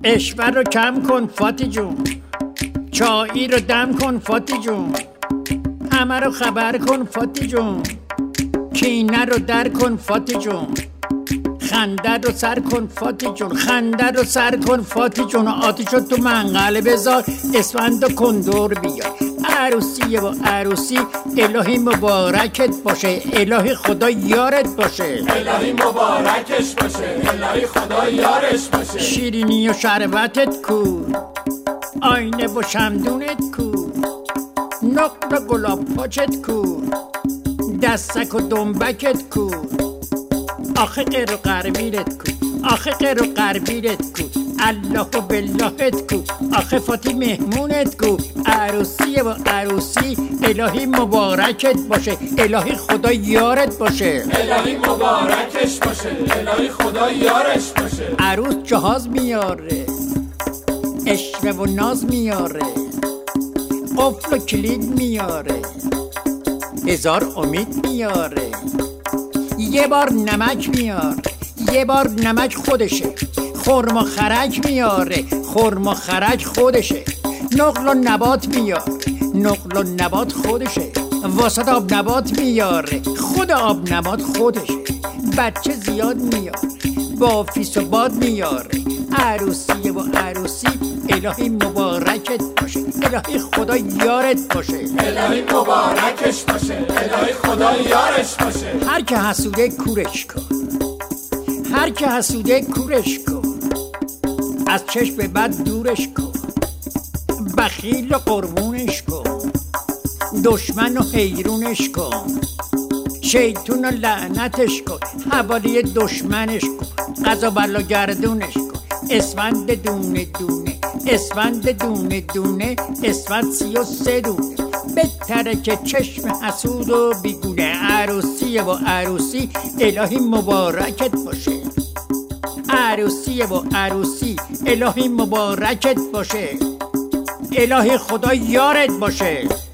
اشوه رو کم کن فاتی جون، چایی رو دم کن فاتی جون، همه رو خبر کن فاتی جون، کینه رو در کن فاتی جون، خنده رو سر کن فاتی جون، خنده رو سر کن فاتی جون، آتیشو تو منقل بذار، اسفند و کندور بیار. عروسیه و عروسی الهی مبارکت باشه، الهی خدا یارت باشه، الهی مبارکش باشه، الهی خدا یارش باشه. شیرینی و شربتت کو، آینه و شمدونت کو، نقل و گلاب پاچت کو، دستک و دنبکت کو، آخه قر و قربیرت کو، آخه قر و قربیرت کو، الله و باللهت کو، آخه فاتی مهمونت کو. عروسیه و عروسی الهی مبارکت باشه، الهی خدا یارت باشه، الهی مبارکش باشه، الهی خدا یارش باشه. عروس جهاز میاره، عشوه و ناز میاره، قفل و کلید میاره، هزار امید میاره، یه بار نمک میاره، یه بار نمک خودشه، خرم و خرک میاره، خرم و خرک خودشه، نقل و نبات میاره، نقل و نبات خودشه، واسط آب نبات میاره، خود آب نبات خودشه، بچه زیاد میاره، با فیس و باد میاره. عروسیه و عروسی الهی مبارکت باشه، الهی خدا یارت باشه، الهی مبارکش باشه، الهی خدا یارش باشه. هر که حسوده کورش کن، هر که حسوده کورش کن، از چشم بد دورش کن، بخیل و قربونش کن، دشمن و حیرونش کن، شیطون و لعنتش کن، حوالی دشمنش کن، قضا بلا گردونش کن، اسفند دونه دونه، اسفند دونه دونه، اسفند 33 دونه، بهتره که چشم حسود و بیگونه. عروسیه و عروسی الهی مبارکت باشه، عروسیه و عروسی الهی مبارکت باشه، الهی خدا یارت باشه.